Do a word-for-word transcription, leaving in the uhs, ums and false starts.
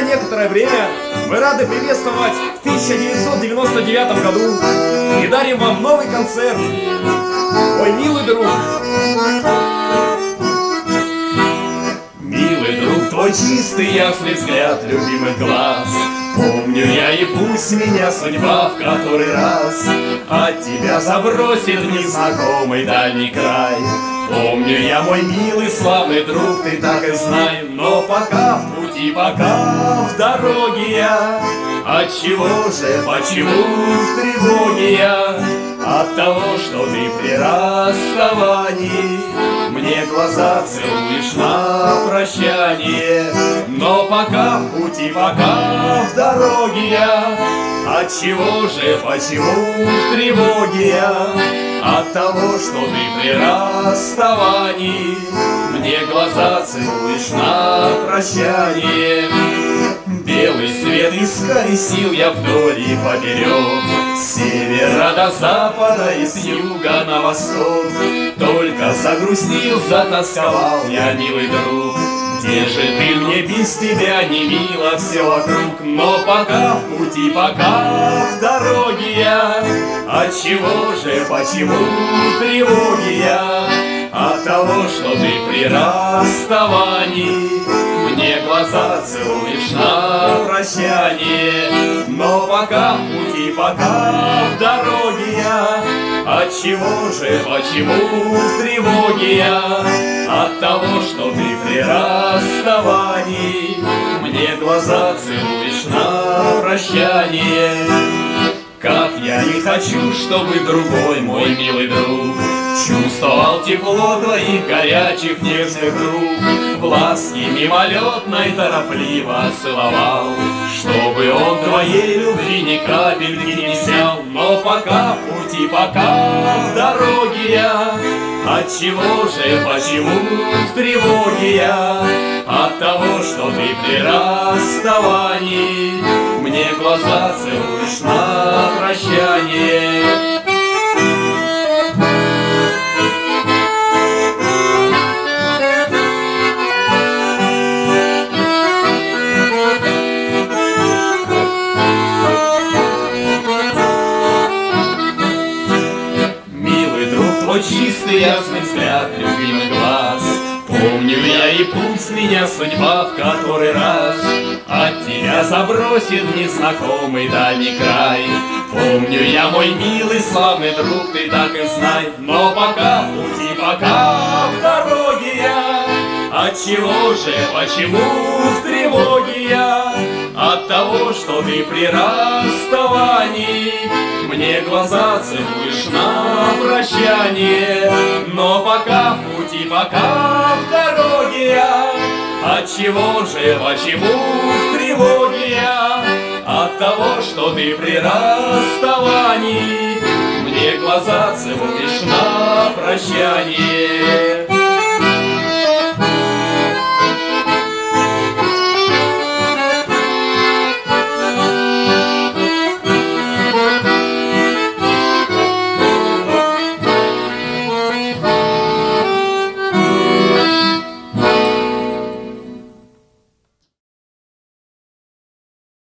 некоторое время мы рады приветствовать в тысяча девятьсот девяносто девятом году и дарим вам новый концерт, мой милый друг. Милый друг, твой чистый ясный взгляд, любимый глаз, помню я, и пусть меня судьба в который раз от тебя забросит в незнакомый дальний край. Помню я, мой милый славный друг, ты так и знай, но пока в пути, пока в дороге я, отчего же, почему в тревоге я? От того, что ты при расставании мне глаза целуешь на прощание. Но пока в пути, пока в дороге я, отчего же, почему в тревоге я? От того, что ты при расставании мне глаза целуешь на прощание. Белый свет исколесил я вдоль и поперек, с севера до запада и с юга на восток. Только загрустил, затасковал я, милый друг. Где же ты мне без тебя, не мило все вокруг? Но пока в пути, пока в дороге я, отчего же, почему в тревоге я? От того, что ты при расставании мне глаза целуешь на прощание. Но пока в пути, пока в дороге я, отчего же, почему в тревоге я? От того, что ты при расставании мне глаза целуешь на прощание. Как я не хочу, чтобы другой мой милый друг чувствовал тепло твоих горячих нежных рук, в ласке мимолетной торопливо целовал, чтобы он твоей любви ни капельки не взял. Но пока в пути, пока в дороге я, отчего же, почему в тревоге я? От того, что ты при расставании мне глаза целуешь на прощание. Милый друг, твой чистый ясный взгляд, любимый глаз, помню я, и пусть меня судьба в который раз от тебя забросит в незнакомый дальний край. Помню я, мой милый славный друг, ты так и знай, но пока в пути, пока в дороге я, отчего же, почему в тревоге я? От того, что ты при расставании мне глаза целуешь на прощание. Но пока в пути, пока в дороге я, отчего же, почему в тревоге я? От того, что ты при расставании мне глаза целуешь на прощание.